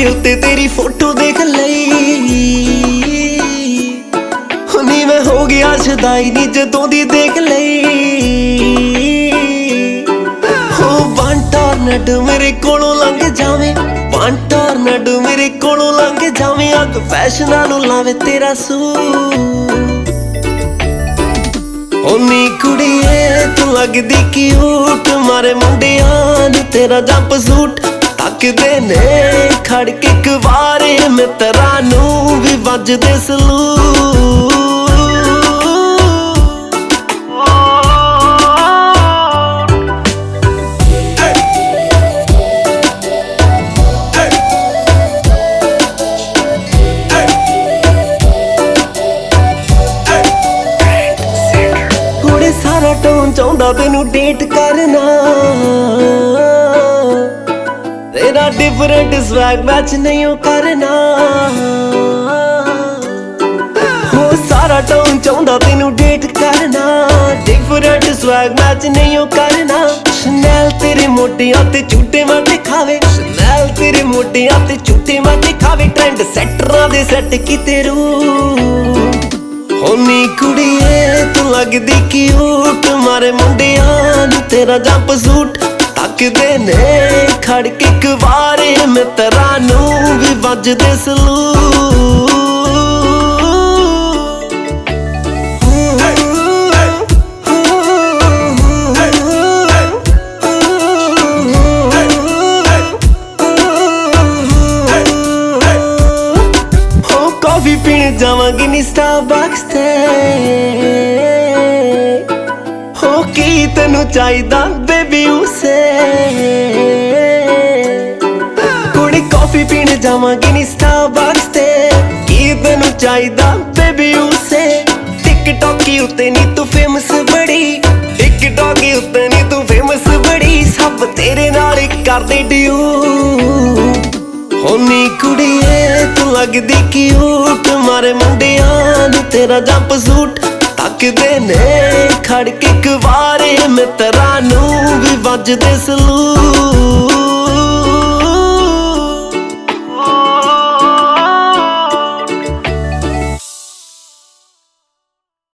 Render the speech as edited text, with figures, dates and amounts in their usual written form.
ਦੇ ਉੱਤੇ ਤੇਰੀ ਫੋਟੋ ਦੇਖ ਲਈ। ਹੁਣੀ ਮੈਂ ਹੋ ਗਿਆ ਸ਼ਦਾਈ ਨੀ ਜਦੋਂ ਦੀ ਦੇਖ ਲਈ। ਹੋ ਟਾਰਨਟ ਮੇਰੇ ਕੋਲੋਂ ਲੰਘ ਜਾਵੇਂ, ਟਾਰਨਟ ਮੇਰੇ ਕੋਲੋਂ ਲੰਘ ਜਾਵੇਂ। ਅੱਗ ਫੈਸ਼ਨਾਂ ਨੂੰ ਲਾਵੇ ਤੇਰਾ ਸੂ। ਨੀ ਕੁੜੀਏ ਤੂੰ ਲੱਗਦੀ ਕਿਊਟ, ਮਾਰੇ ਮੁੰਡਿਆਂ ਨੂੰ ਤੇਰਾ ਜੰਪ ਸੂਟ। ਤੱਕਦੇ ਨੇ ਖੜ ਕੇ ਇੱਕ ਵਾਰੇ ਮਿੱਤਰਾਂ ਨੂੰ ਵੀ ਵੱਜਦੇ ਸਲੂਟ। ਸਾਰਾ ਟੋਨ ਚਾਹੁੰਦਾ ਤੈਨੂੰ ਡੇਟ ਕਰਨਾ, ਤੇਰਾ ਡਿਫਰੈਂਟ ਸਵੈਗ ਮੈਚ ਨਹੀਂ ਉਹ ਕਰਨਾ। ਹੋ ਸਾਰਾ ਟੋਨ ਚਾਹੁੰਦਾ ਤੈਨੂੰ ਡੇਟ ਕਰਨਾ, ਡਿਫਰੈਂਟ ਸਵੈਗ ਮੈਚ ਨਹੀਂ ਉਹ ਕਰਨਾ। ਸ਼ਨੈਲ ਤੇਰੇ ਮੋਢਿਆਂ ਤੇ ਝੂਟੇ ਮਾਰ ਦਿਖਾਵੇ, ਸ਼ਨੈਲ ਤੇਰੇ ਮੋਢਿਆਂ ਤੇ ਝੂਟੇ ਮਾਰ ਦਿਖਾਵੇ। ਟ੍ਰੈਂਡ ਸੈਟਰਾਂ ਦੇ ਸੈੱਟ ਕੀਤੇ ਰੂ। ਨੀ ਕੁੜੀਏ ਤੂੰ ਲੱਗਦੀ ਕਿਊਟ, ਮਾਰੇ ਮੁੰਡਿਆਂ ਨੂੰ ਤੇਰਾ ਜੰਪ ਸੂਟ। ਤੱਕਦੇ ਨੇ ਖੜ ਕੇ ਇੱਕ ਵਾਰੇ ਮਿੱਤਰਾਂ ਨੂੰ ਵੀ ਵੱਜਦੇ ਸਲੂਟ। ਕਾਫੀ ਪੀਣ ਜਾਵਾਂਗੀ ਨੀ ਸਟਾਰਬਕਸ ਤੇ। ਹੋ ਕੀ ਤੈਨੂੰ ਚਾਹੀਦਾ ਬੇਬੀ ਉਸੇ। ਕੁੜੀ ਕਾਫੀ ਪੀਣ ਜਾਵਾਂਗੀ ਨੀ ਸਟਾਰਬਕਸ ਤੇ। ਕੀ ਤੈਨੂੰ ਚਾਹੀਦਾ ਬੇਬੀ ਉਸੇ। ਟਿਕਟੋਕੀ ਉੱਤੇ ਨੀ ਤੂੰ ਫੇਮਸ ਬੜੀ, ਟਿਕਟੋਕੀ ਉੱਤੇ ਨੀ ਤੂੰ ਫੇਮਸ ਬੜੀ। ਸਭ ਤੇਰੇ ਨਾਲ ਹੀ ਕਰਦੇ ਡਿਊ। ਨੀ ਕੁੜੀਏ ਤੂੰ ਲੱਗਦੀ ਕਿਊਟ, ਮਾਰੇ ਮੁੰਡਿਆਂ ਨੂੰ ਤੇਰਾ ਜੰਪ ਸੂਟ। ਤੱਕਦੇ ਨੇ ਖੜ ਕੇ ਇੱਕ ਵਾਰੇ ਮਿੱਤਰਾਂ ਨੂੰ ਵੀ ਵੱਜਦੇ ਸਲੂਟ।